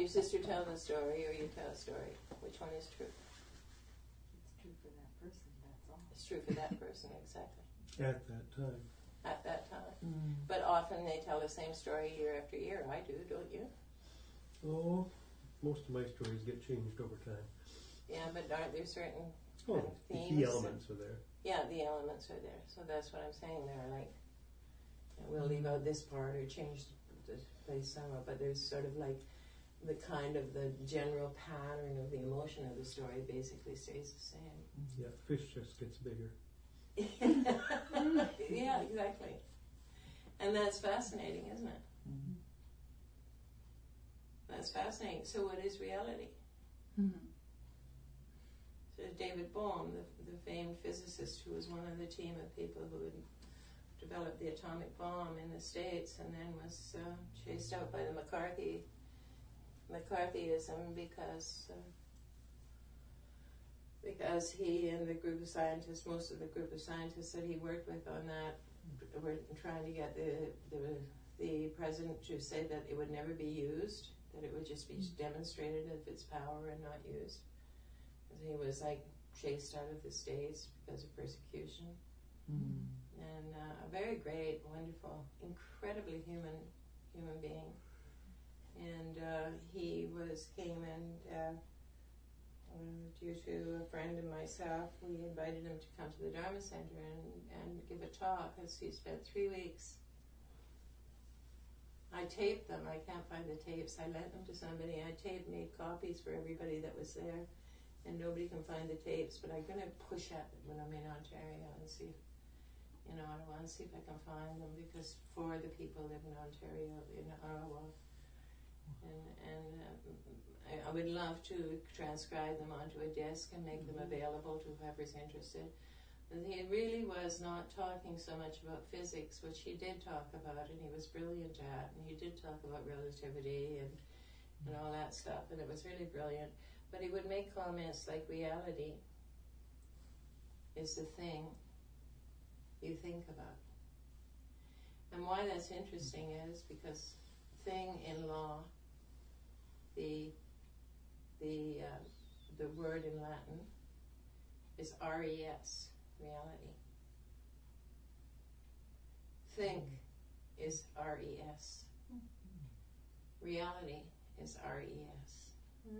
your sister tell the story or you tell a story? Which one is true? It's true for that person, that's all. It's true for that person, exactly. At that time. At that time. But often they tell the same story year after year. I do, don't you? Oh, most of my stories get changed over time. Yeah, but aren't there certain Oh, the themes? key elements are there. Yeah, the elements are there. So that's what I'm saying. They're like, we'll leave out this part or change the place somewhere, but there's sort of like the kind of the general pattern of the emotion of the story basically stays the same. Yeah, fish just gets bigger. Yeah, exactly. And that's fascinating, isn't it? Mm-hmm. That's fascinating. So what is reality? Mm-hmm. So David Bohm, the famed physicist who was one of the team of people who had developed the atomic bomb in the States and then was chased out by the McCarthyism because he and the group of scientists, most of the group of scientists that he worked with on that, were trying to get the president to say that it would never be used, that it would just be demonstrated of its power and not used. Because he was like chased out of the States because of persecution. And a very great, wonderful, incredibly human being. And he came and due to a friend and myself, we invited him to come to the Dharma Center and give a talk, as he spent 3 weeks. I taped them. I can't find the tapes. I lent them to somebody. I made copies for everybody that was there, and nobody can find the tapes, but I'm going to push at it when I'm in Ontario and see if, I want to see if I can find them, because 4 of the people live in Ontario, in Ottawa. And I would love to transcribe them onto a disc and make them available to whoever's interested. But he really was not talking so much about physics, which he did talk about, and he was brilliant at, and he did talk about relativity and all that stuff, and it was really brilliant. But he would make comments like reality is the thing you think about. And why that's interesting is because thing in law, the word in Latin is res, reality. Think is res. Reality is res.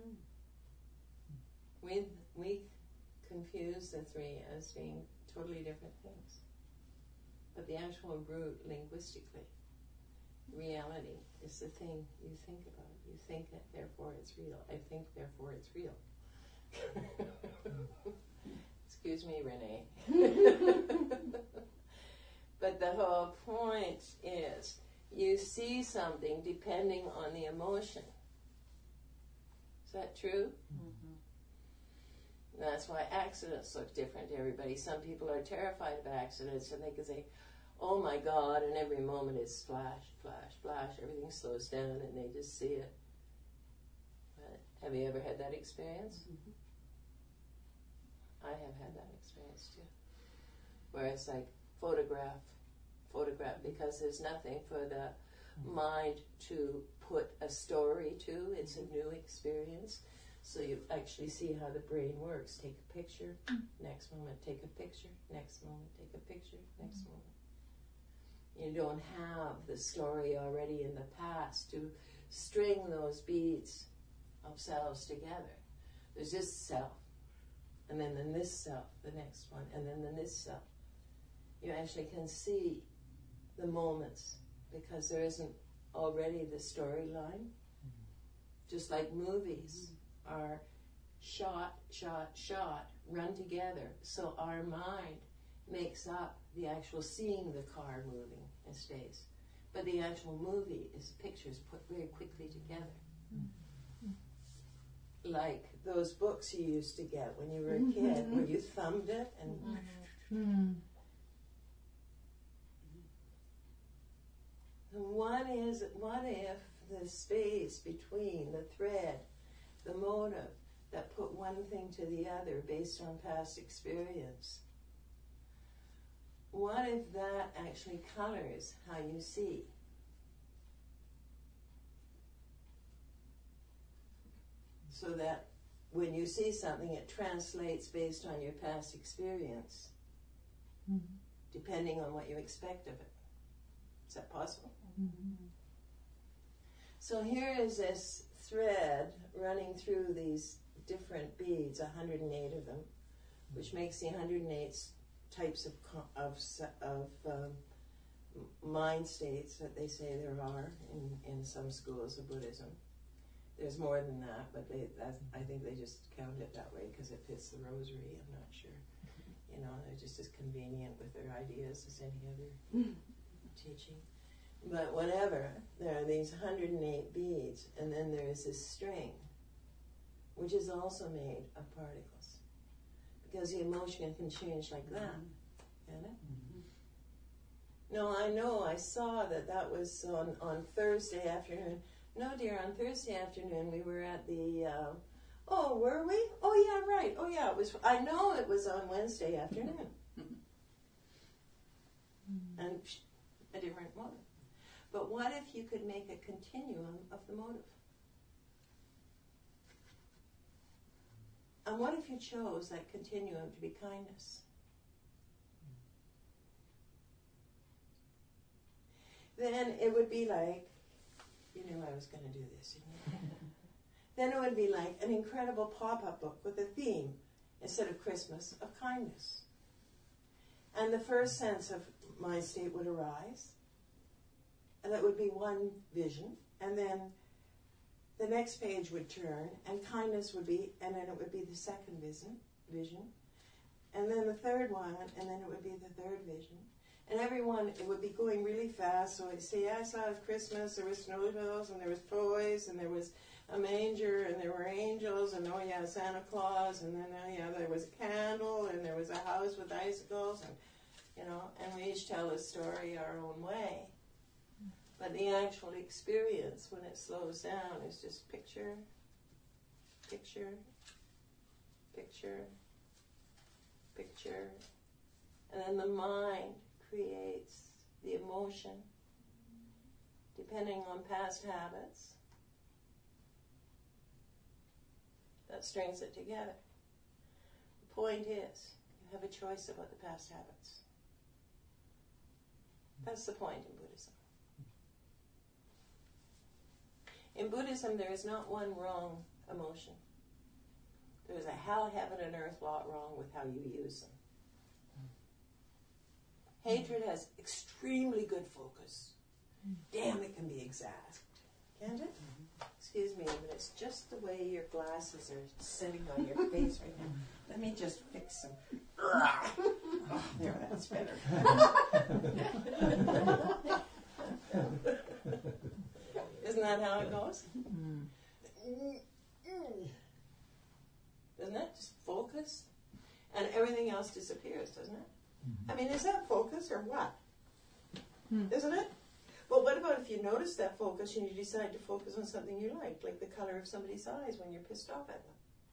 We confuse the three as being totally different things. But the actual root linguistically, reality is the thing you think about. You think it, therefore it's real. I think, therefore it's real. Excuse me, Renee. But the whole point is you see something depending on the emotion. Is that true? Mm-hmm. That's why accidents look different to everybody. Some people are terrified of accidents and they can say, oh my God, and every moment is flash, flash, flash. Everything slows down and they just see it. But have you ever had that experience? Mm-hmm. I have had that experience too. Where it's like photograph, because there's nothing for the mind to put a story to. It's a new experience. So you actually see how the brain works. Take a picture, next moment take a picture, next moment take a picture, next moment. You don't have the story already in the past to string those beads of selves together. There's just self, and then this self, the next one, and then this self. You actually can see the moments because there isn't already the storyline. Just like movies are shot, run together, so our mind makes up the actual seeing the car moving and stays. But the actual movie is pictures put very quickly together. Like those books you used to get when you were a kid, where you thumbed it and... What if the space between the thread, the motive, that put one thing to the other based on past experience, what if that actually colors how you see? so that when you see something, it translates based on your past experience, depending on what you expect of it. Is that possible? So here is this thread running through these different beads, 108 of them, which makes the 108 types of mind states that they say there are in some schools of Buddhism. There's more than that, but I think they just count it that way because it fits the rosary. I'm not sure. You know, they're just as convenient with their ideas as any other teaching. But whatever, there are these 108 beads, and then there is this string, which is also made of particles. Because the emotion can change like that. Can it? No, I know, I saw that was on Thursday afternoon. No, dear, on Thursday afternoon we were at the, were we? Oh, yeah, right. Oh, yeah, it was. I know it was on Wednesday afternoon. And a different motive. But what if you could make a continuum of the motive? And what if you chose that continuum to be kindness? Then it would be like, you knew I was going to do this, didn't you? Then it would be like an incredible pop-up book with a theme, instead of Christmas, of kindness. And the first sense of mind state would arise, and that would be one vision, and then the next page would turn, and kindness would be, and then it would be the second vision, and then the third one, and then it would be the third vision. And everyone, it would be going really fast, so I'd say, I saw Christmas, there was snowballs, and there was toys, and there was a manger, and there were angels, and oh yeah, Santa Claus, and then oh yeah, there was a candle, and there was a house with icicles, and you know, and we each tell a story our own way. But the actual experience, when it slows down, is just picture, picture, picture, picture, and then the mind creates the emotion, depending on past habits, that strings it together. The point is, you have a choice about the past habits. That's the point in Buddhism. In Buddhism, there is not one wrong emotion. There is a hell, heaven, and earth lot wrong with how you use them. Hatred has extremely good focus. Damn, it can be exact. Can't it? Excuse me, but it's just the way your glasses are sitting on your face right now. Let me just fix them. Oh, there, that's better. Isn't that how it goes? Isn't it? Just focus. And everything else disappears, doesn't it? I mean, is that focus or what? Isn't it? Well, what about if you notice that focus and you decide to focus on something you like the color of somebody's eyes when you're pissed off at them?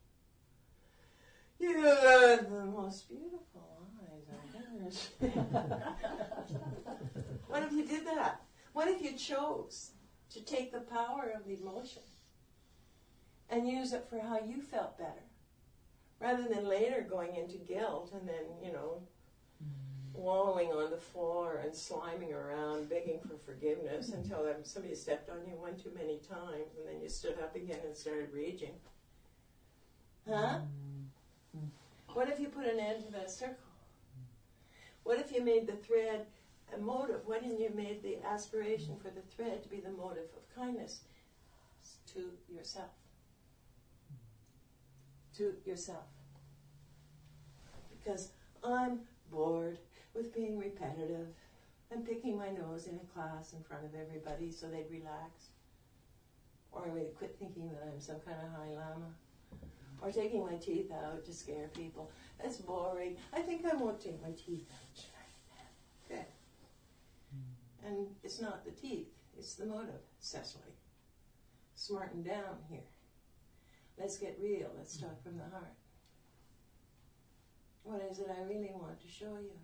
You have the most beautiful eyes, I guess. What if you did that? What if you chose to take the power of the emotion and use it for how you felt better, rather than later going into guilt and then, you know, wallowing on the floor and sliming around, begging for forgiveness until somebody stepped on you one too many times, and then you stood up again and started raging. Huh? What if you put an end to that circle? What if you made the thread a motive? What if you made the aspiration for the thread to be the motive of kindness to yourself? To yourself. Because I'm bored with being repetitive and picking my nose in a class in front of everybody so they'd relax. Or they'd quit thinking that I'm some kind of high lama. Or taking my teeth out to scare people. That's boring. I think I won't take my teeth out tonight. Good. And it's not the teeth, it's the motive, Cecily. Smarten down here. Let's get real. Let's talk from the heart. What is it I really want to show you?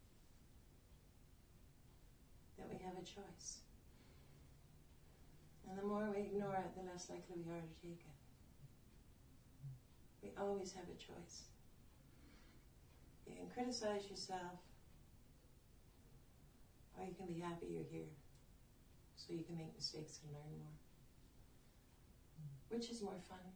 That we have a choice. And the more we ignore it, the less likely we are to take it. We always have a choice. You can criticize yourself, or you can be happy you're here, so you can make mistakes and learn more. Which is more fun?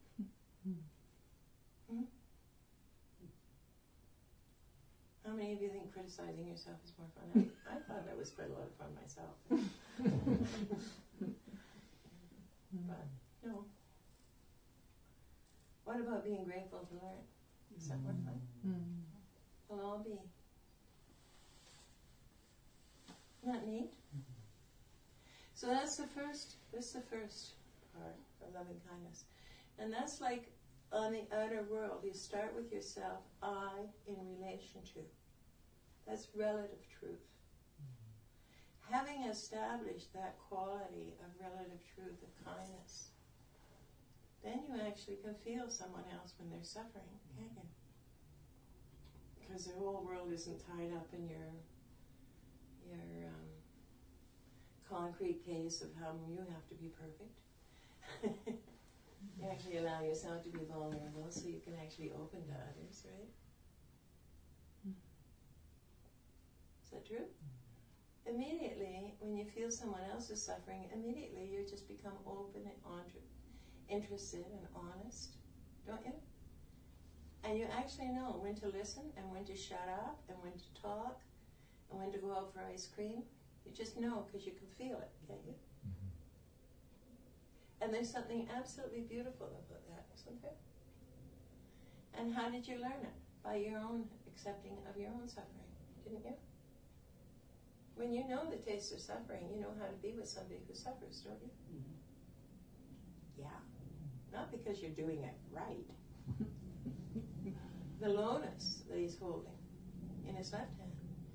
How many of you think criticizing yourself is more fun? I thought that was quite a lot of fun myself. But no. What about being grateful to learn? Is that more fun? We'll all be. Isn't that neat? So that's the first part of loving kindness. And that's like on the outer world. You start with yourself, I in relation to. That's relative truth. Having established that quality of relative truth, of kindness, then you actually can feel someone else when they're suffering, can't you? Because the whole world isn't tied up in your concrete case of how you have to be perfect. You actually allow yourself to be vulnerable so you can actually open to others, right? Is that true? Immediately, when you feel someone else is suffering, immediately you just become open and interested and honest, don't you? And you actually know when to listen and when to shut up and when to talk and when to go out for ice cream. You just know because you can feel it, can't you? And there's something absolutely beautiful about that, isn't there? And how did you learn it? By your own accepting of your own suffering, didn't you? When you know the taste of suffering, you know how to be with somebody who suffers, don't you? Yeah. Not because you're doing it right. The lotus that he's holding in his left hand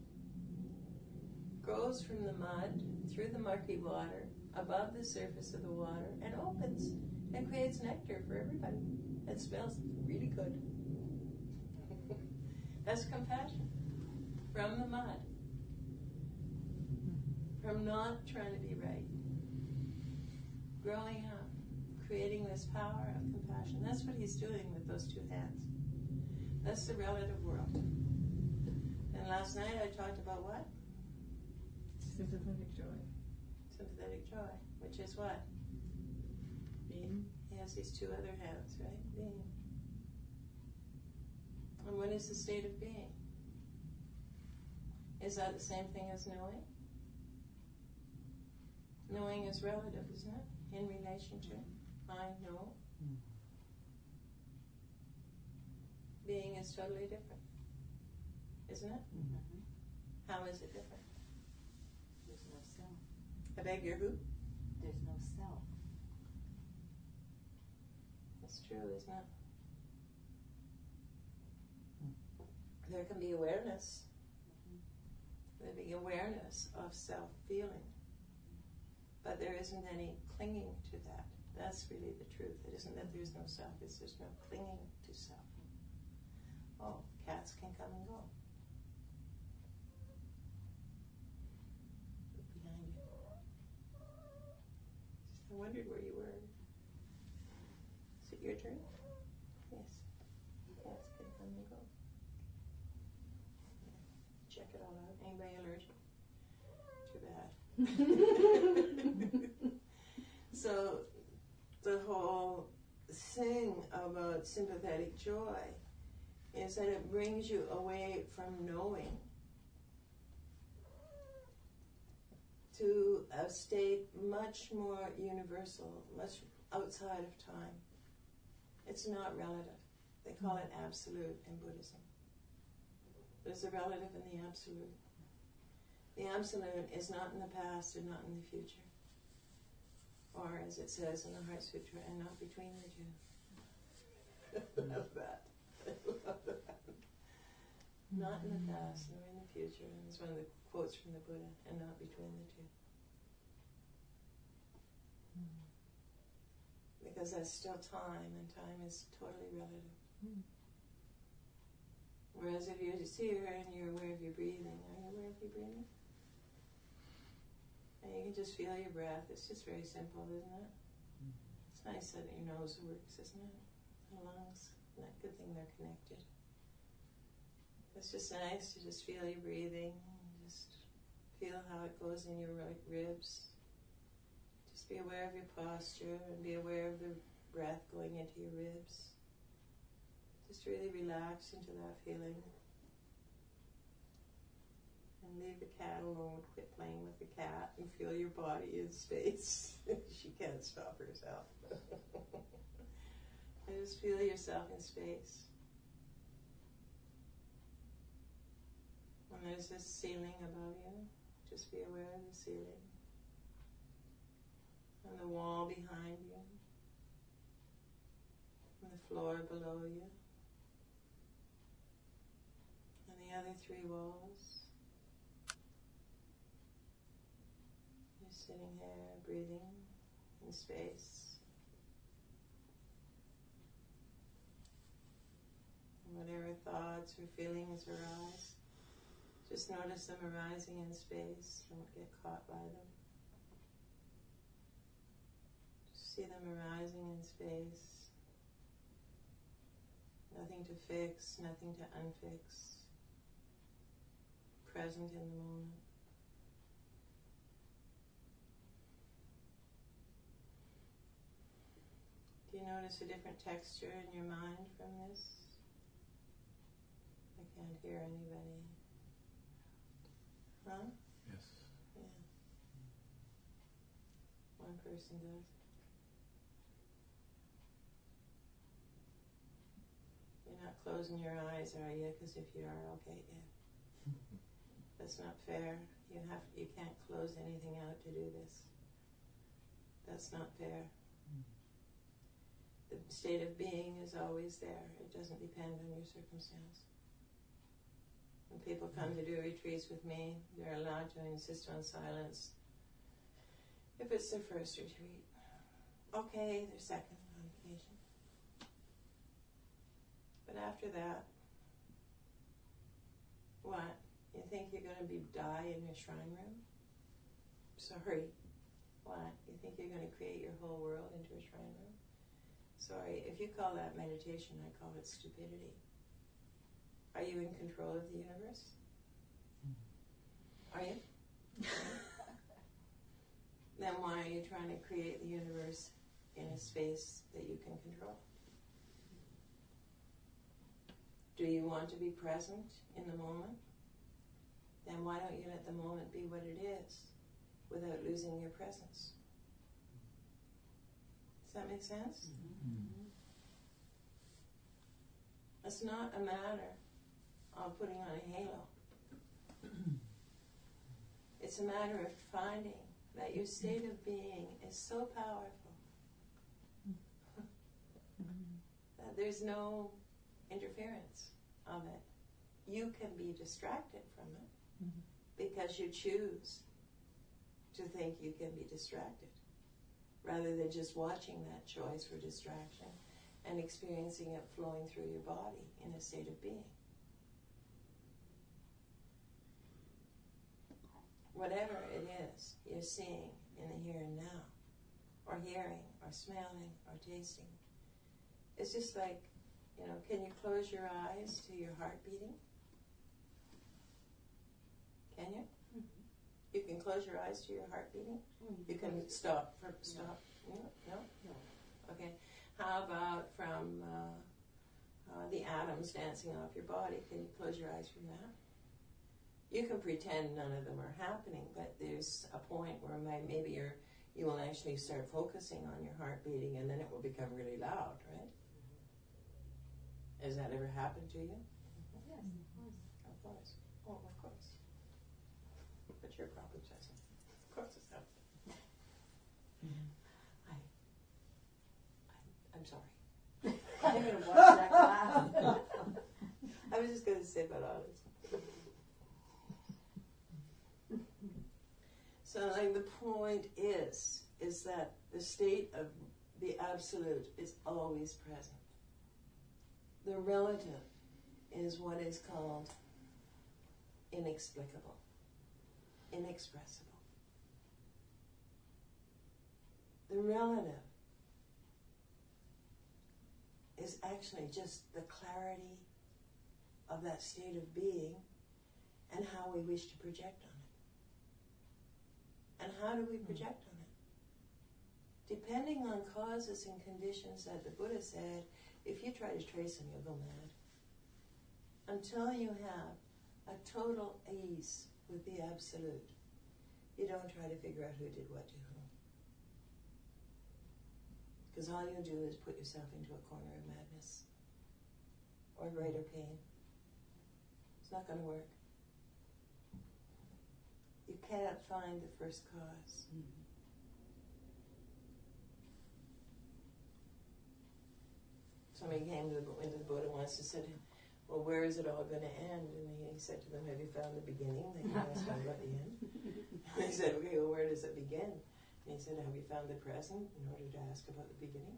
grows from the mud, through the murky water, above the surface of the water, and opens and creates nectar for everybody. It smells really good. That's compassion. From the mud. From not trying to be right. Growing up, creating this power of compassion. That's what he's doing with those two hands. That's the relative world. And last night I talked about what? Sympathetic joy. Sympathetic joy, which is what? Being. He has these two other hands, right? Being. And what is the state of being? Is that the same thing as knowing? Knowing is relative, isn't it? In relation to. I know. Being is totally different. Isn't it? How is it different? There's no self. I beg your who? There's no self. That's true, isn't it? There can be awareness. There can be awareness of self-feeling. But there isn't any clinging to that. That's really the truth. It isn't that there's no self, it's there's no clinging to self. Oh, cats can come and go. Look behind you. I wondered where you were. Is it your turn? Yes. Cats can come and go. Check it all out. Anybody allergic? Too bad. So the whole thing about sympathetic joy is that it brings you away from knowing to a state much more universal, much outside of time. It's not relative. They call it absolute in Buddhism. There's a relative and the absolute. The absolute is not in the past and not in the future. Or as it says in the Heart Sutra, and not between the two. I love that. I love that. Not in the past nor in the future. And it's one of the quotes from the Buddha, and not between the two. Because that's still time, and time is totally relative. Whereas if you sit here and you're aware of your breathing, are you aware of your breathing? And you can just feel your breath. It's just very simple, isn't it? It's nice that your nose works, isn't it? The lungs. good thing they're connected. It's just nice to just feel your breathing, just feel how it goes in your ribs. Just be aware of your posture and be aware of the breath going into your ribs. Just really relax into that feeling. And leave the cat alone, quit playing with the cat, and feel your body in space. She can't stop herself. And just feel yourself in space. When there's this ceiling above you, just be aware of the ceiling. And the wall behind you. And the floor below you. And the other 3 walls. You're sitting here, breathing in space. And whatever thoughts or feelings arise, just notice them arising in space. Don't get caught by them. Just see them arising in space. Nothing to fix, nothing to unfix. Present in the moment. Do you notice a different texture in your mind from this? I can't hear anybody. Huh? Yes. Yeah. One person does. You're not closing your eyes, are you? Because if you are, I'll get you. That's not fair. You can't close anything out to do this. That's not fair. The state of being is always there. It doesn't depend on your circumstance. When people come to do retreats with me, they're allowed to insist on silence if it's their first retreat. Okay, their second on occasion. But after that, what? You think you're going to die in your shrine room? Sorry. What? You think you're going to create your whole world into a shrine room? Sorry. If you call that meditation, I call it stupidity. Are you in control of the universe? Are you? Then why are you trying to create the universe in a space that you can control? Do you want to be present in the moment? Then why don't you let the moment be what it is without losing your presence? Does that make sense? Mm-hmm. It's not a matter of putting on a halo. It's a matter of finding that your state of being is so powerful that there's no interference of it. You can be distracted from it because you choose to think you can be distracted rather than just watching that choice for distraction and experiencing it flowing through your body in a state of being. Whatever it is you're seeing in the here and now, or hearing, or smelling, or tasting, it's just like, can you close your eyes to your heart beating? Can you? Mm-hmm. You can close your eyes to your heart beating? Mm-hmm. You can stop. No? Okay. How about from the atoms dancing off your body? Can you close your eyes from that? You can pretend none of them are happening, but there's a point where maybe you will actually start focusing on your heart beating, and then it will become really loud, right? Has that ever happened to you? Yes, Of course. Oh, of course. But you're probably just, of course it's happened. I'm sorry. I'm going to watch that class. I was just going to say about all this. So the point is that the state of the absolute is always present. The relative is what is called inexplicable, inexpressible. The relative is actually just the clarity of that state of being and how we wish to project on it. And how do we project on it? Depending on causes and conditions that the Buddha said, if you try to trace them, you'll go mad. Until you have a total ease with the Absolute, you don't try to figure out who did what to whom. Because all you'll do is put yourself into a corner of madness or greater pain. It's not going to work. You cannot find the first cause. Mm-hmm. Somebody came to the Buddha once and said, well, where is it all going to end? And he said to them, have you found the beginning? They asked him about the end. And he said, okay, well, where does it begin? And he said, have you found the present in order to ask about the beginning?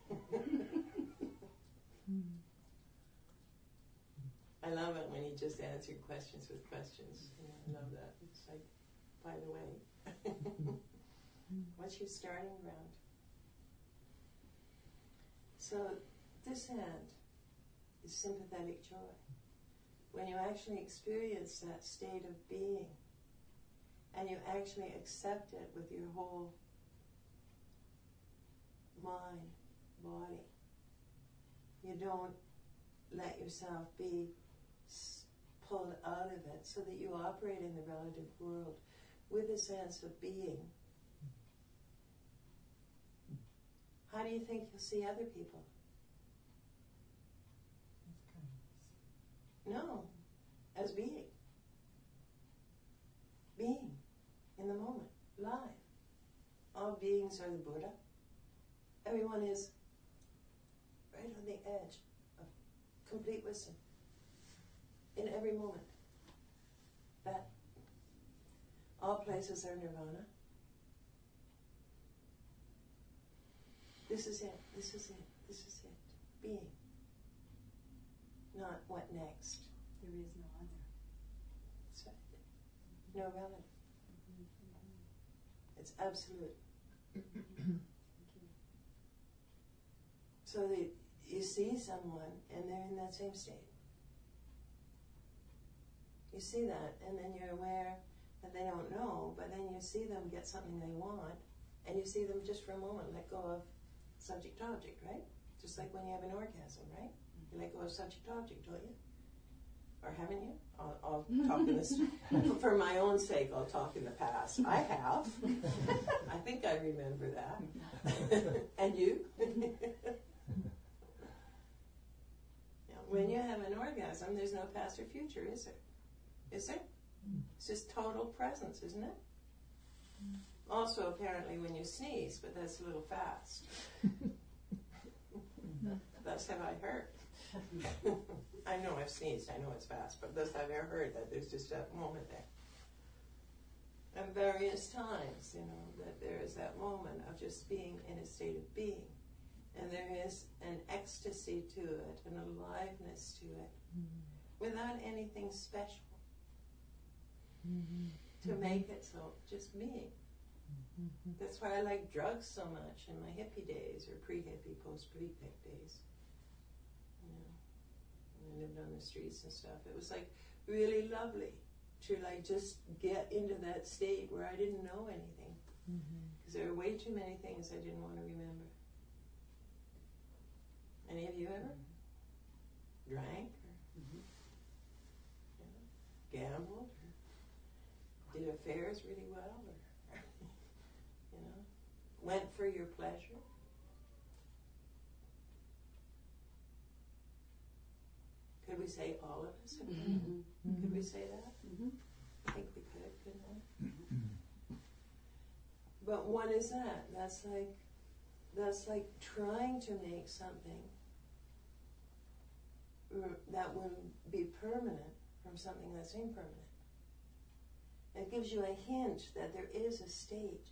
I love it when he just answered questions with questions. I love that. It's like, by the way, what's your starting ground? So this hand is sympathetic joy. When you actually experience that state of being and you actually accept it with your whole mind, body, you don't let yourself be pulled out of it so that you operate in the relative world with a sense of being. How do you think you'll see other people? No, as being. Being in the moment, live. All beings are the Buddha. Everyone is right on the edge of complete wisdom in every moment. That all places are nirvana. This is it, this is it, this is it. Being. Not what next. There is no other. That's right. No relative. It's absolute. So that you see someone and they're in that same state. You see that and then you're aware that they don't know, but then you see them get something they want and you see them just for a moment let go of subject-object, right? Just like when you have an orgasm, right? You let go of subject-object, don't you? Or haven't you? I'll talk in this, for my own sake, I'll talk in the past. I have. I think I remember that. And you? When you have an orgasm, there's no past or future, is there? Is there? It's just total presence, isn't it? Also, apparently, when you sneeze, but that's a little fast. Thus have I heard. I know I've sneezed, I know it's fast, but thus have I heard that there's just that moment there. And various times, that there is that moment of just being in a state of being. And there is an ecstasy to it, an aliveness to it, without anything special to make it so just being. That's why I like drugs so much in my hippie days, or pre-hippie, post-pre-hippie days. I lived on the streets and stuff. It was like really lovely to just get into that state where I didn't know anything. Because there were way too many things I didn't want to remember. Any of you ever? Drank? Or gambled? Or did affairs really well? Or went for your pleasure? Could we say all of us have done it? Could we say that? I think we could, couldn't we? But what is that? That's like trying to make something that will be permanent from something that's impermanent. It gives you a hint that there is a state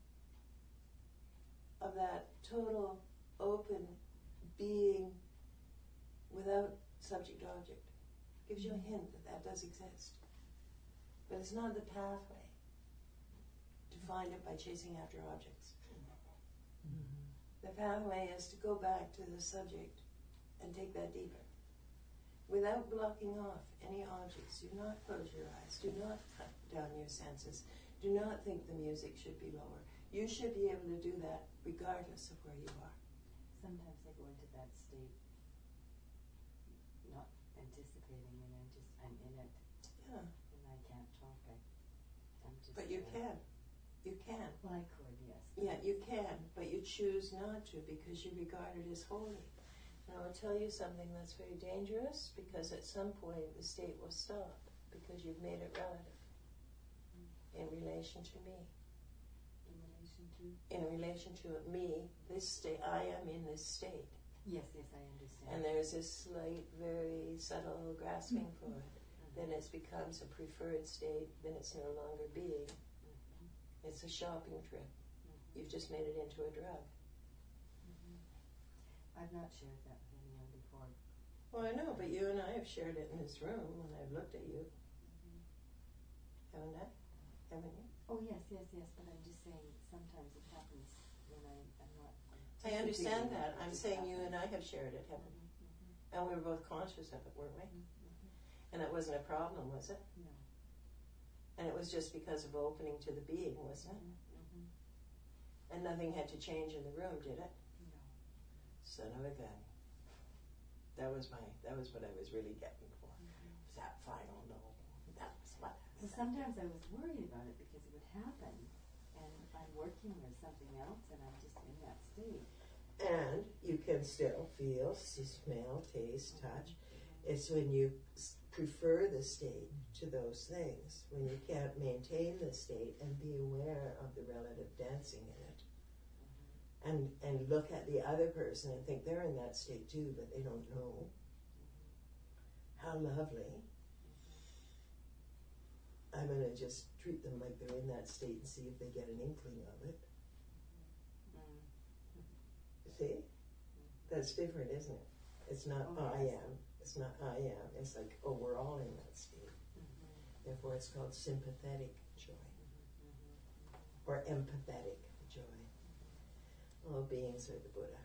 of that total open being without subject-object. Gives you a hint that does exist. But it's not the pathway to find it by chasing after objects. The pathway is to go back to the subject and take that deeper. Without blocking off any objects. Do not close your eyes. Do not cut down your senses. Do not think the music should be lower. You should be able to do that regardless of where you are. Sometimes I go into that state, not anticipating, and I'm in it, Yeah. and I can't talk. I'm just. But you can. You can. Well, I could, yes. Yeah, you can, but you choose not to because you regard it as holy. And I will tell you something that's very dangerous, because at some point the state will stop because you've made it relative in relation to me. In relation to? In relation to me, this state, I am in this state. Yes, I understand. And there's this slight, very subtle grasping for it. Then it becomes a preferred state, then it's no longer being. It's a shopping trip. You've just made it into a drug. I've not shared that with anyone before. Well, I know, but you and I have shared it in this room when I've looked at you. Haven't I? Haven't you? Oh, yes, but I'm just saying sometimes it happens when I'm not. I understand that. I'm saying you and I have shared it, haven't we? And we were both conscious of it, weren't we? And that wasn't a problem, was it? No. And it was just because of opening to the being, wasn't it? And nothing had to change in the room, did it? No. Son of a gun. That was what I was really getting for. Was that final no? That was what. So sometimes I was worried about it because it would happen, and I'm working or something else, and I'm just in that state. And you can still feel, smell, taste, touch. It's when you prefer the state to those things, when you can't maintain the state and be aware of the relative dancing in it. And look at the other person and think they're in that state too, but they don't know. How lovely. I'm going to just treat them like they're in that state and see if they get an inkling of it. See? That's different, isn't it? It's not I am. It's not I am. It's like, oh, we're all in that state. Therefore, it's called sympathetic joy. Or empathetic joy. All beings are the Buddha.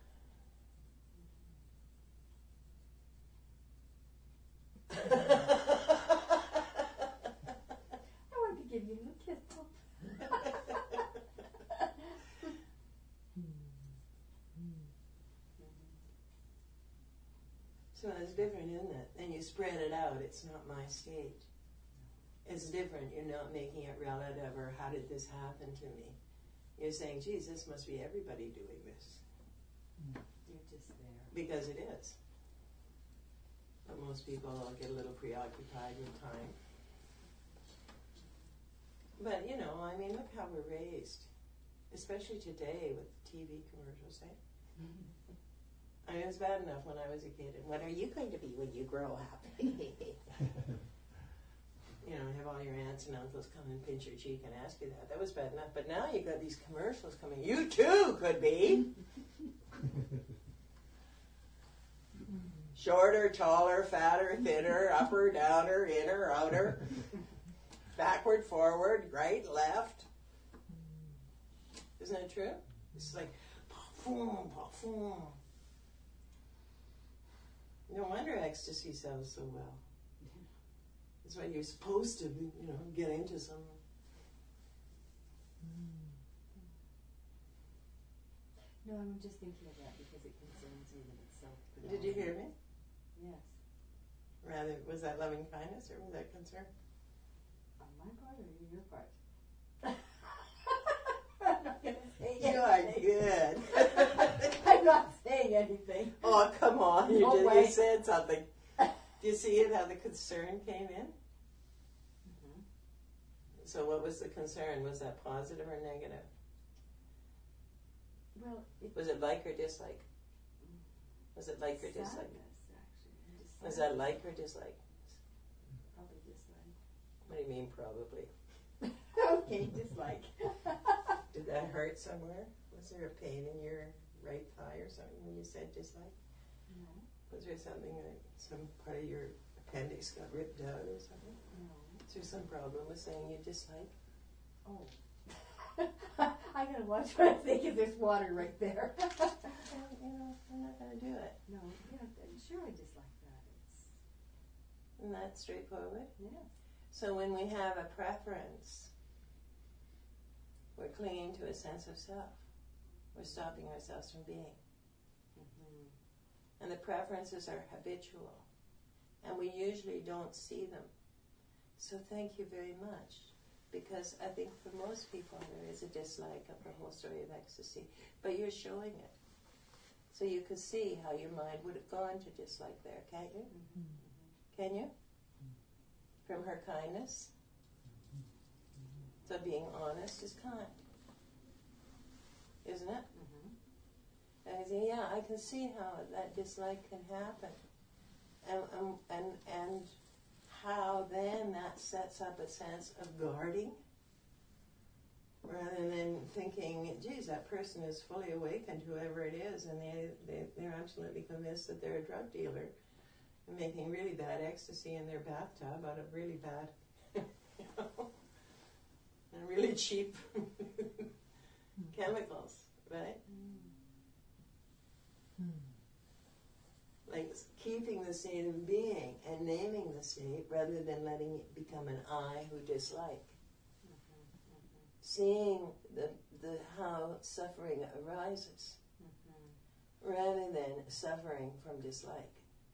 I want to give you a little kiss. So it's different, isn't it? And you spread it out. It's not my state. It's different. You're not making it relative or how did this happen to me? You're saying, geez, this must be everybody doing this. You're just there. Because it is. But most people all get a little preoccupied with time. But, you know, I mean, look how we're raised. Especially today with TV commercials, eh? I mean, it was bad enough when I was a kid. And what are you going to be when you grow up? You know, have all your aunts and uncles come and pinch your cheek and ask you that. That was bad enough. But now you've got these commercials coming. You too could be. Shorter, taller, fatter, thinner, upper, downer, inner, outer, backward, forward, right, left. Isn't that true? It's like, pa-foom, pa-foom. No wonder ecstasy sells so well. That's why you're supposed to, you know, get into some. No, I'm just thinking of that because it concerns you that it's so. Did you hear me? Yes. Rather, was that loving kindness or was that concern? On my part or your part? I'm not going to say You are anything. good. I'm not saying anything. Oh, come on. You, No did, way. you said something. Do you see it, how the concern came in? So what was the concern? Was that positive or negative? Well, Was it like or dislike? Was it like or dislike? sadness, actually. Was that like or dislike? Probably dislike. What do you mean, probably? Okay, dislike. Did that hurt somewhere? Was there a pain in your right thigh or something when you said dislike? No. Was there something like some part of your appendix got ripped out or something? No. Is there some problem with saying you dislike? Oh. I gotta watch what I think if there's water right there. You know, I'm not going to do it. No, yeah, very dislike that. Isn't that straightforward? Yes. So when we have a preference, we're clinging to a sense of self. We're stopping ourselves from being. Mm-hmm. And the preferences are habitual. And we usually don't see them. So thank you very much. Because I think for most people there is a dislike of the whole story of ecstasy. But you're showing it. So you could see how your mind would have gone to dislike there, can't you? Mm-hmm. Can you? From her kindness. So being honest is kind. Isn't it? Mm-hmm. And I say, yeah, I can see how that dislike can happen. And how then that sets up a sense of guarding rather than thinking, geez, that person is fully awakened, whoever it is, and they're absolutely convinced that they're a drug dealer and making really bad ecstasy in their bathtub out of really bad, and really cheap chemicals, right? Like keeping the state of being and naming the state rather than letting it become an I who dislike. Seeing the how suffering arises rather than suffering from dislike.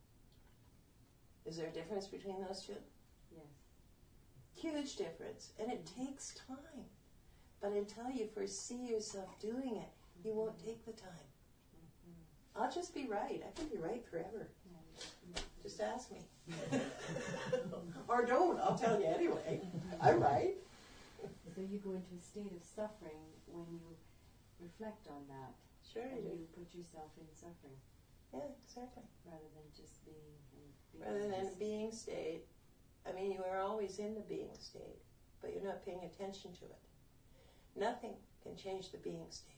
Is there a difference between those two? Yes. Huge difference. And it takes time. But until you foresee yourself doing it, you won't take the time. I'll just be right. I can be right forever. Just ask me. Or don't. I'll tell you anyway. I'm right. So you go into a state of suffering when you reflect on that. Sure you and do. you put yourself in suffering. Yeah, exactly. Rather than just being. Rather than a being state, I mean, you are always in the being state, but you're not paying attention to it. Nothing can change the being state.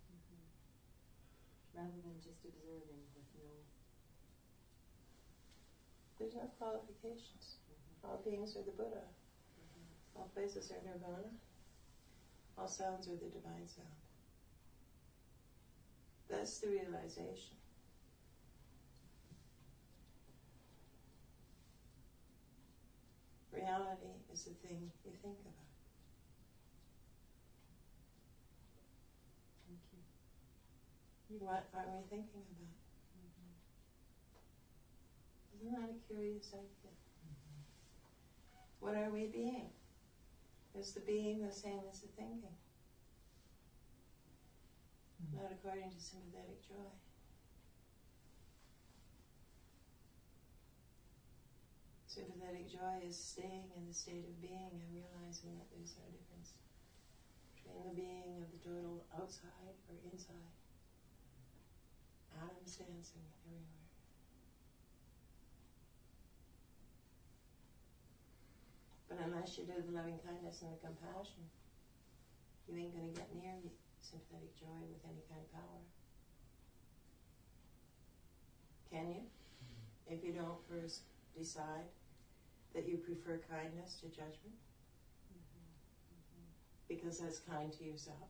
Rather than just observing with no... There's no qualifications. All beings are the Buddha. All places are nirvana. All sounds are the divine sound. That's the realization. Reality is the thing you think about. Thank you. What are we thinking about? Isn't that a curious idea? What are we being? Is the being the same as the thinking? Not according to sympathetic joy. Sympathetic joy is staying in the state of being and realizing that there's no difference between the being of the total outside or inside. Atoms dancing everywhere. But unless you do the loving kindness and the compassion, you ain't going to get near sympathetic joy with any kind of power. Can you? If you don't first decide that you prefer kindness to judgment? Because that's kind to yourself.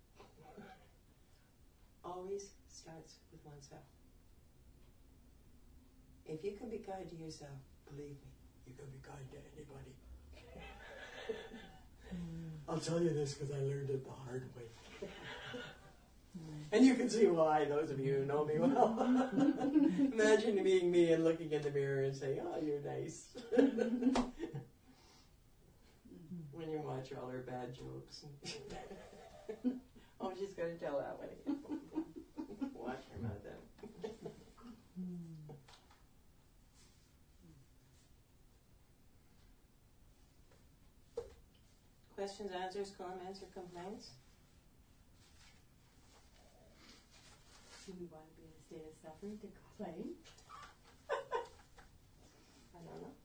Always starts with oneself. If you can be kind to yourself, believe me, you can be kind to anybody. I'll tell you this because I learned it the hard way. And you can see why, those of you who know me well. Imagine being me and looking in the mirror and saying, oh, you're nice. When you watch all her bad jokes. Oh, she's going to tell that one again. Watch her mouth then. Questions, answers, comments, or complaints? Do we want to be in a state of suffering to complain? I don't know.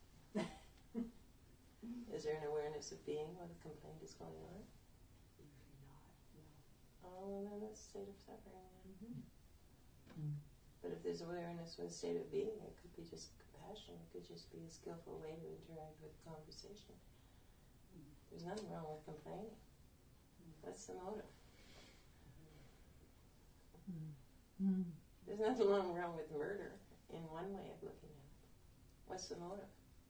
Is there an awareness of being when a complaint is going on? Usually not, no. Oh, then that's a state of suffering. But if there's awareness with a state of being, it could be just compassion. It could just be a skillful way to interact with conversation. There's nothing wrong with complaining. That's the motive. There's nothing wrong with murder. in one way of looking at it. What's the motive?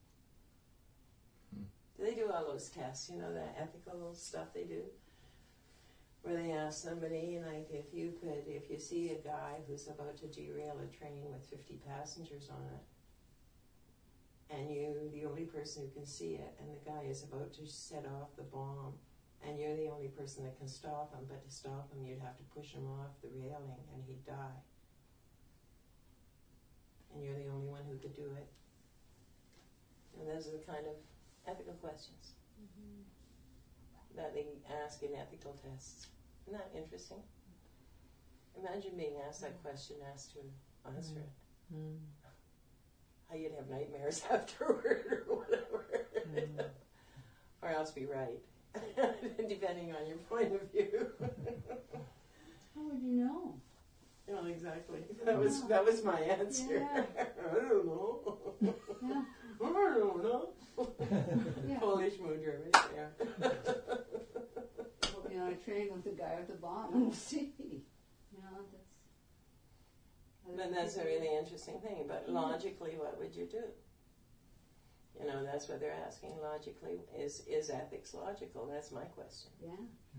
They do all those tests, you know, the ethical stuff they do, where they ask somebody, like, if you see a guy who's about to derail a train with 50 passengers on it, and you're the only person who can see it, and the guy is about to set off the bomb, and you're the only person that can stop him, but to stop him you'd have to push him off the railing and he'd die. And you're the only one who could do it. And those are the kind of ethical questions that they ask in ethical tests. Isn't that interesting? Imagine being asked that question, asked to answer it. How you'd have nightmares afterward or whatever. Or else be right, depending on your point of view. How would you know? Well, exactly. That was my answer. Yeah. I don't know. Yeah. I don't know. Yeah. Polish mood right there. Put me on a train with the guy with the bomb and we'll see. You know, Then that's a really interesting thing. But logically, what would you do? You know, that's what they're asking. Logically, is ethics logical? That's my question. Yeah.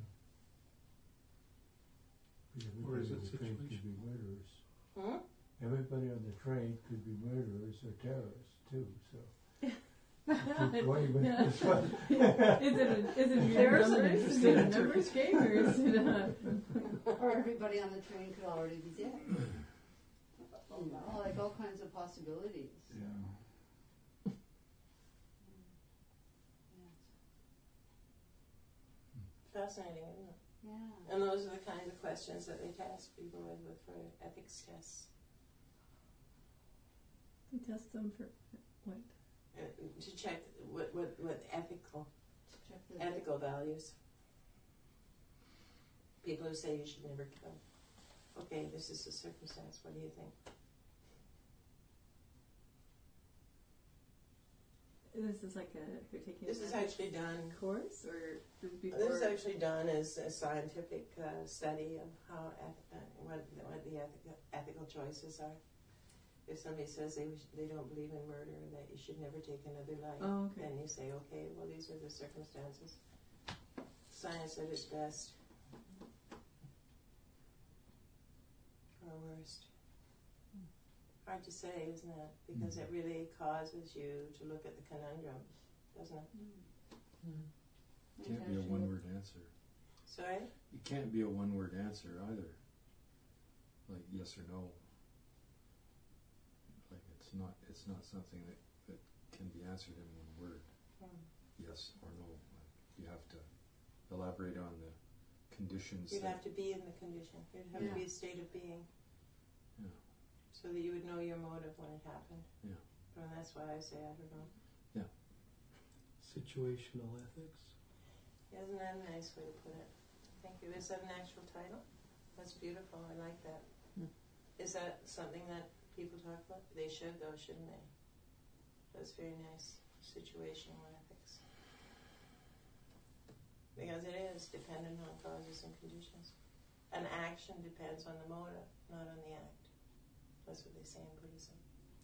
Or is Everybody it on the train could situation? be murderers. Hmm? Everybody on the train could be murderers or terrorists too. So. Keep going with this one. Is it terrorism? Is it a numbers game or is it a... Or everybody on the train could already be dead. You know, like all kinds of possibilities. Yeah. Fascinating, isn't it? Yeah. And those are the kinds of questions that they test people with for ethics tests. They test them for what? To check what ethical Check the ethical values. People who say you should never kill. Okay, this is the circumstance. What do you think? This is like they're taking This is actually done. course or before? This is actually done as a scientific study of how what the ethical choices are. If somebody says they don't believe in murder, that you should never take another life, Oh, okay. then you say, okay, well, these are the circumstances. Science at its best or worst. Hard to say, isn't it? Because it really causes you to look at the conundrum, doesn't it? It can't be a one-word answer. Sorry? It can't be a one-word answer either. Like yes or no. Like it's not something that can be answered in one word. Yes or no. Like you have to elaborate on the conditions. You'd have to be in the condition. You'd have to be a state of being. Yeah. So that you would know your motive when it happened. Yeah. And that's why I say I don't know. Yeah. Situational ethics. Isn't that a nice way to put it? Thank you. Is that an actual title? That's beautiful. I like that. Is that something that people talk about? They should, though, shouldn't they? That's very nice. Situational ethics. Because it is dependent on causes and conditions. An action depends on the motive, not on the act. That's what they say in Buddhism.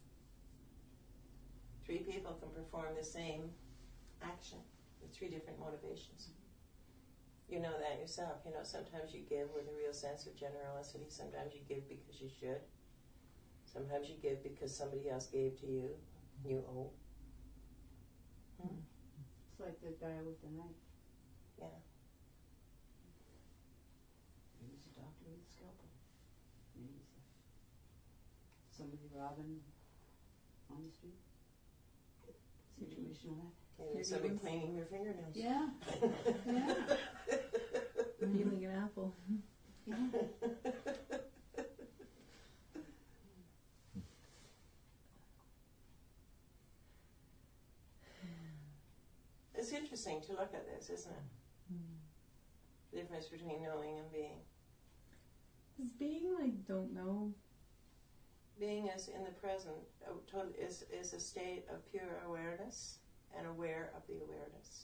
3 people can perform the same action with 3 different motivations. You know that yourself. You know, sometimes you give with a real sense of generosity. Sometimes you give because you should. Sometimes you give because somebody else gave to you. You owe. It's like the guy with the knife. Yeah. He was a doctor with a scalpel. Maybe somebody robbing on the street. Situational ethics. Maybe somebody cleaning their fingernails. Yeah. Yeah. Peeling an apple. Yeah. It's interesting to look at this, isn't it? The difference between knowing and being. Is being like don't know? Being is in the present, is a state of pure awareness and aware of the awareness.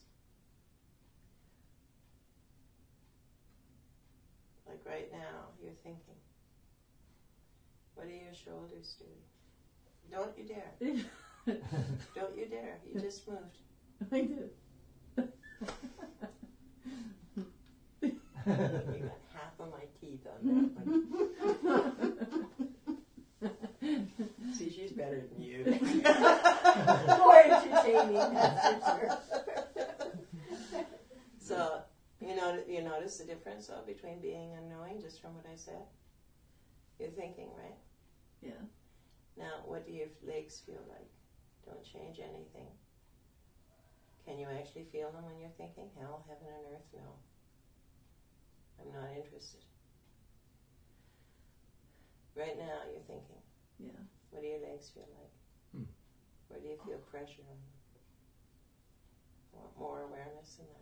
Like right now, you're thinking. What are your shoulders doing? Don't you dare. Don't you dare. You just moved. I did. You got half of my teeth on that one. See, she's better than you. More entertaining, that's for sure. So, you notice the difference though between being and knowing just from what I said? You're thinking, right? Yeah. Now, what do your legs feel like? Don't change anything. Can you actually feel them when you're thinking? Hell, heaven and earth, no. I'm not interested. Right now, you're thinking. Yeah. What do your legs feel like? Where do you feel pressure on them? Want more awareness in that?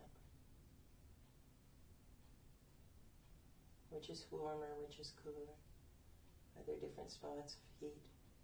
Which is warmer, which is cooler? Are there different spots of heat?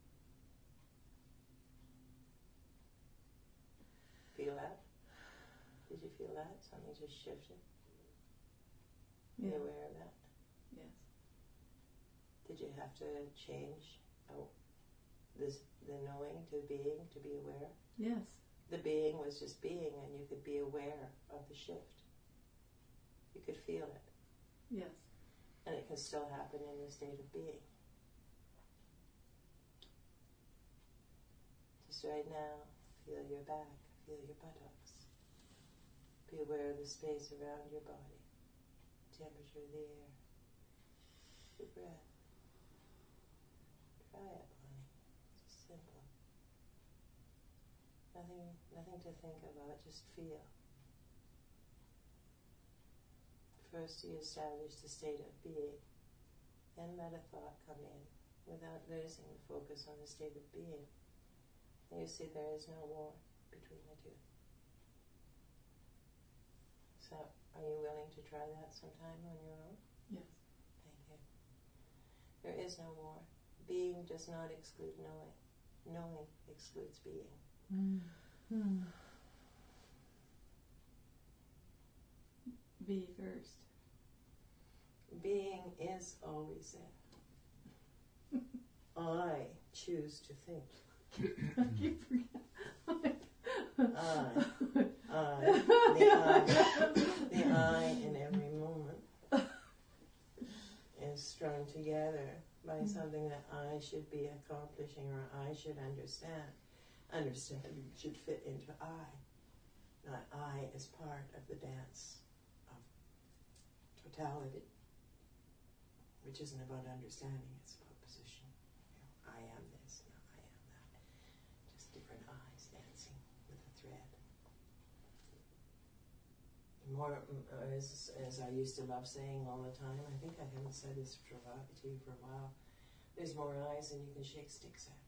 Feel that? Did you feel that? Something just shifted? Yeah. Be aware of that? Yes. Did you have to change the knowing to being, to be aware? Yes. The being was just being, and you could be aware of the shift. You could feel it. Yes. And it can still happen in the state of being. Just right now, feel your back, feel your buttocks. Be aware of the space around your body, temperature of the air, your breath. Try it, Bonnie. It's just simple. Nothing to think about, just feel. First you establish the state of being, then let a thought come in without losing the focus on the state of being. And you see there is no war between the two. So, are you willing to try that sometime on your own? Yes. Thank you. There is no war. Being does not exclude knowing. Knowing excludes being. Be first. Being is always there. I choose to think. I keep forgetting. The I in every moment is strung together by something that I should be accomplishing or I should understand. Understanding should fit into I, not I as part of the dance of totality, which isn't about understanding, it's about position. I am this, no, I am that. Just different eyes dancing with a thread. More, as I used to love saying all the time, I think I haven't said this to you for a while, there's more eyes than you can shake sticks at.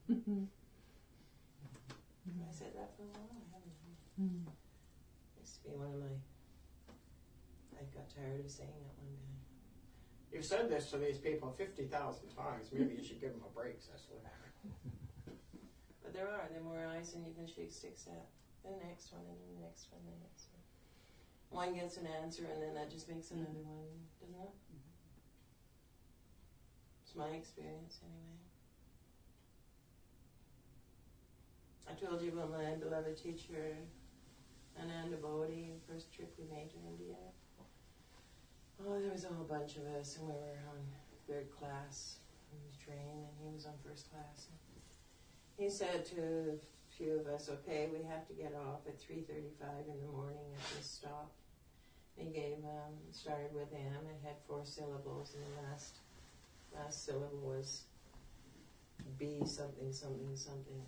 I said that for a while, I haven't. Used to be one of my, I got tired of saying that one guy. You've said this to these people 50,000 times. Maybe you should give them a break, Cecily. But there are more eyes than you can shake sticks at. The next one, and the next one, the next one. One gets an answer, and then that just makes another one, doesn't it? It's my experience, anyway. I told you about my beloved teacher, Ananda Bodhi, first trip we made to India. Oh, there was a whole bunch of us, and we were on third class on the train, and he was on first class. And he said to a few of us, okay, we have to get off at 3:35 in the morning at this stop. He gave, started with M, it had 4 syllables, and the last syllable was B something, something, something.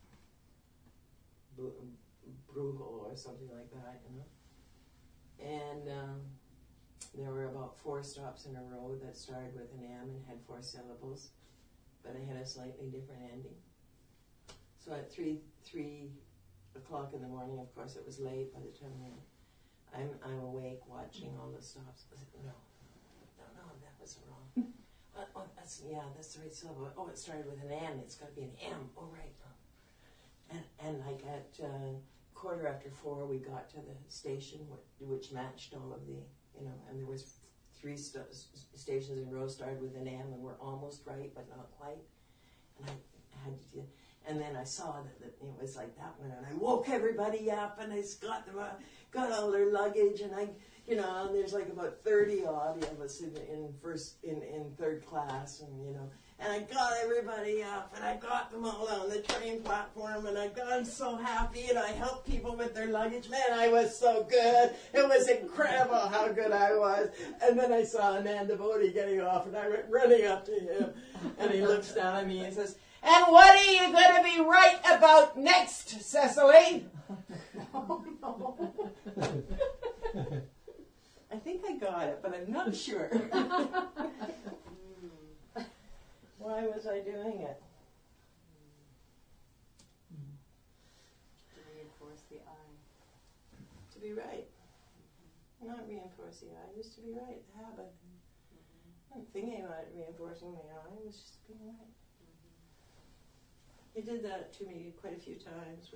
Brutal or something like that, you know. And there were about 4 stops in a row that started with an M and had 4 syllables, but they had a slightly different ending. So at 3 o'clock in the morning, of course it was late by the time I'm awake watching all the stops. I said, no, that was wrong. That's the right syllable. Oh, it started with an N. It's got to be an M. Oh, right. And like at 4:15, we got to the station which matched all of the, and there was 3 stations in a row started with an M, and we're almost right, but not quite. And had to, and then I saw that it was like that one, and I woke everybody up, and I got all their luggage, and and there's like about 30 odd of us in third class, and I got everybody up, and I got them all on the train platform, and I got so happy, and I helped people with their luggage. Man, I was so good. It was incredible how good I was. And then I saw Ananda Bodhi getting off, and I went running up to him, and he looks down at me and says, "And what are you going to be right about next, Cecily?" Oh, no. I think I got it, but I'm not sure. Why was I doing it? To reinforce the I. To be right. Not reinforce the I, just to be right, the habit. I'm thinking about reinforcing the I, it was just being right. He did that to me quite a few times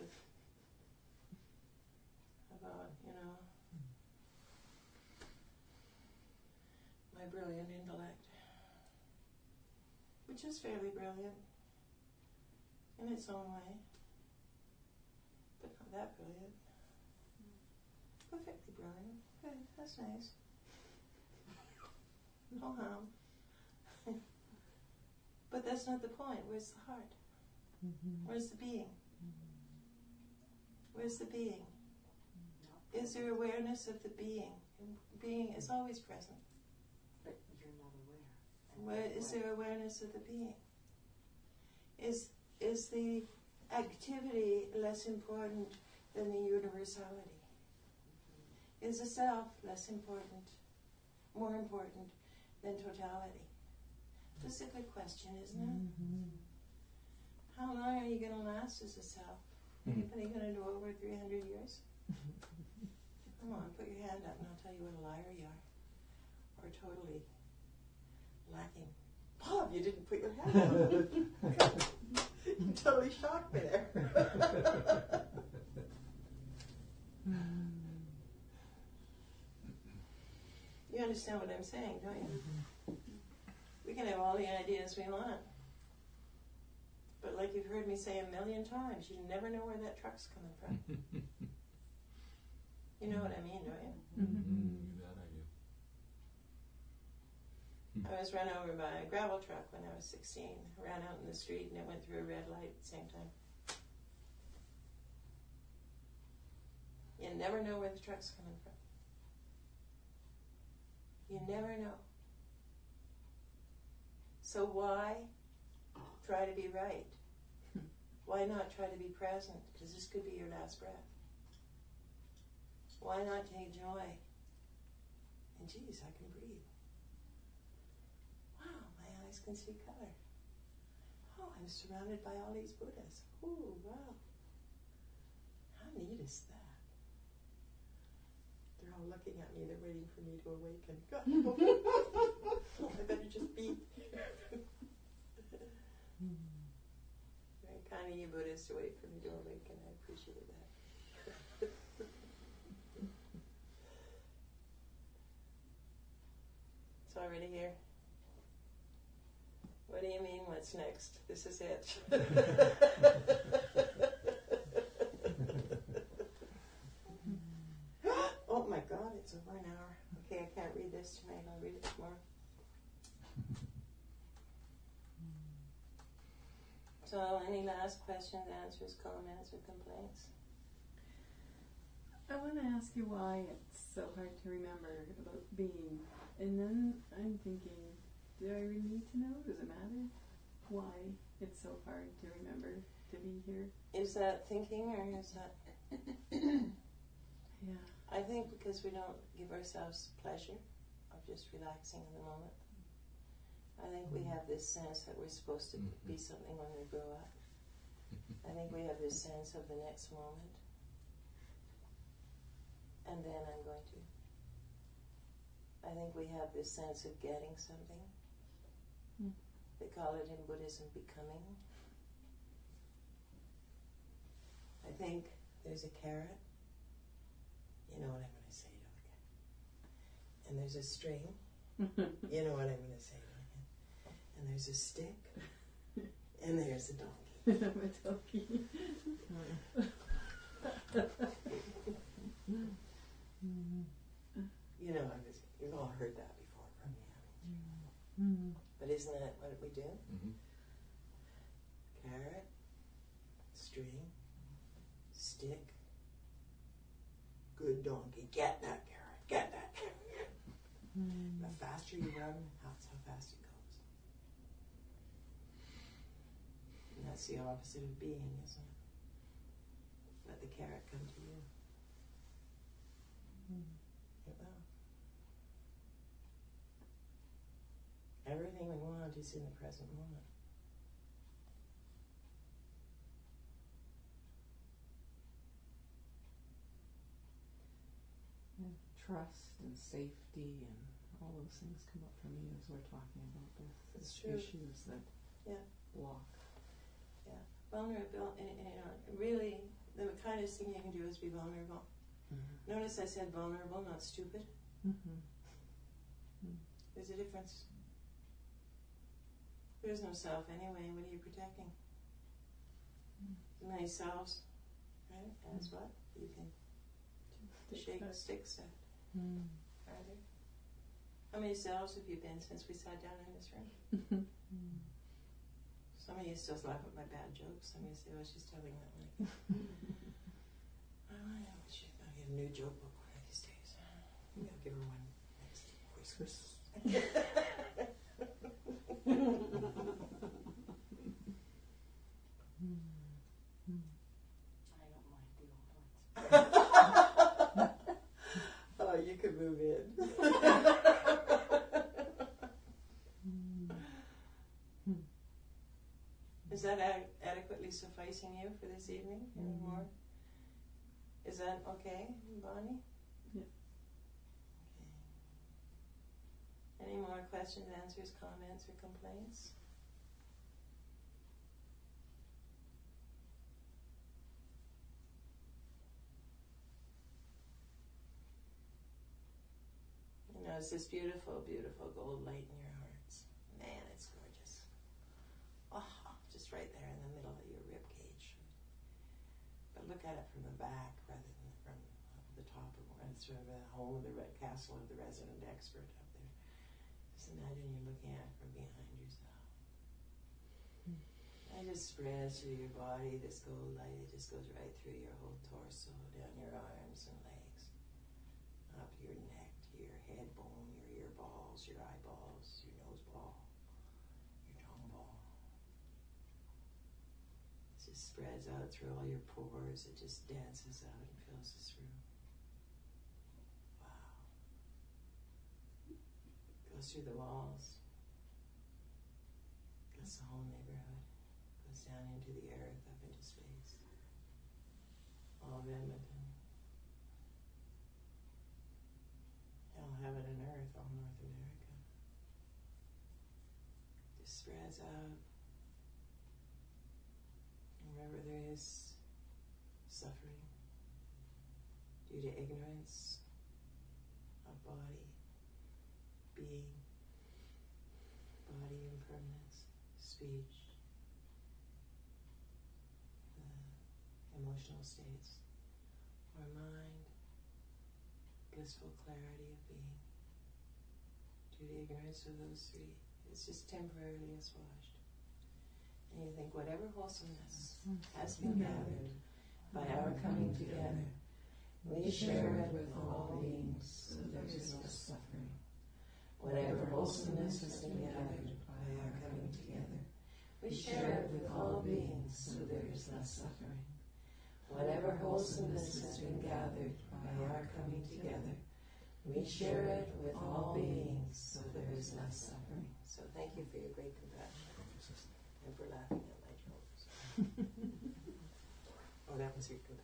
about, my brilliant intellect. Which is fairly brilliant in its own way, but not that brilliant. Perfectly brilliant. Good, that's nice. No harm. But that's not the point. Where's the heart? Where's the being? Where's the being? Is there awareness of the being? Being is always present. But you're not aware. Where is there awareness of the being? Is the activity less important than the universality? Is the self less important, more important than totality? This is a good question, isn't it? How long are you going to last as a self? Anybody going to do over 300 years? Come on, put your hand up and I'll tell you what a liar you are. Or totally lacking. Bob, you didn't put your hand up. You totally shocked me there. You understand what I'm saying, don't you? We can have all the ideas we want. But like you've heard me say a million times, you never know where that truck's coming from. You know what I mean, don't you? That I do. I was run over by a gravel truck when I was 16. I ran out in the street and it went through a red light at the same time. You never know where the truck's coming from. You never know. So why try to be right? Why not try to be present? Because this could be your last breath. Why not take joy? And geez, I can breathe. Wow, my eyes can see color. Oh, I'm surrounded by all these Buddhas. Ooh, wow. How neat is that? They're all looking at me. They're waiting for me to awaken. I better just be. Very kind of you Buddhists to wait for me to awaken. I appreciate that. It's already here. What do you mean, what's next? This is it. Oh my God, it's over an hour. Okay, I can't read this tonight. I'll read it tomorrow. So, any last questions, answers, comments, or complaints? I want to ask you why it's so hard to remember about being. And then I'm thinking, do I really need to know? Does it matter? Why it's so hard to remember to be here? Is that thinking or is that... Yeah. I think because we don't give ourselves pleasure of just relaxing in the moment. I think we have this sense that we're supposed to be something when we grow up. I think we have this sense of the next moment. And then I'm going to. I think we have this sense of getting something. They call it in Buddhism becoming. I think there's a carrot. You know what I'm going to say, don't you? And there's a string. You know what I'm going to say, don't you? And there's a stick. And there's a donkey. I'm a toki. You know, you've all heard that before from me. But isn't that what we do? Mm-hmm. Carrot, string, stick, good donkey, get that carrot, get that carrot. The faster you run, that's how fast it goes. And that's the opposite of being, isn't it? Let the carrot come to you. It will. Everything we want is in the present moment. Trust and safety and all those things come up for me as we're talking about this. It's true. Issues that block. Yeah, vulnerable, and really, the kindest thing you can do is be vulnerable. Mm-hmm. Notice I said vulnerable, not stupid. Mm-hmm. There's a difference. There's no self anyway. What are you protecting? Many selves, right? And it's what? You can shake sticks at. Are there? How many selves have you been since we sat down in this room? Some of you still laugh at my bad jokes. Some of you say, "Oh, she's telling that like." I get a new joke book one of these days. Maybe I'll give her one next Christmas. I don't mind the old ones. Oh, you could move in. Is that adequately sufficing you for this evening? Any more? Is that okay, Bonnie? Yeah. Okay. Any more questions, answers, comments, or complaints? You know, it's this beautiful, beautiful gold light in your hearts. Man, it's gorgeous. Oh, just right there in the middle of your rib cage. But look at it from the back rather than from the top of sort of the home of the castle of the resident expert up there. Just imagine you're looking at it from behind yourself. And it just spreads through your body, this gold light. It just goes right through your whole torso, down your arms and legs, up your neck, to your head bone, your ear balls, your eyeballs, your nose ball, your tongue ball. It just spreads out through all your pores. It just dances out and fills this room. Wow. Goes through the walls. Goes the whole neighborhood. Goes down into the earth, up into space. All of Edmonton. Hell, heaven and earth, all North America. Just spreads out. And wherever there is suffering due to ignorance of body, being, body impermanence, speech, emotional states, or mind, blissful clarity of being. Due to ignorance of those three, it's just temporarily assuaged. And you think whatever wholesomeness has been gathered by our coming together, we share it with all beings, so there is no suffering. Whatever wholesomeness has been gathered by our coming together, we share it with all beings, so there is no suffering. Whatever wholesomeness has been gathered by our coming together, we share it with all beings, so there is no suffering. So thank you for your great compassion and for laughing at my jokes. Oh, that was your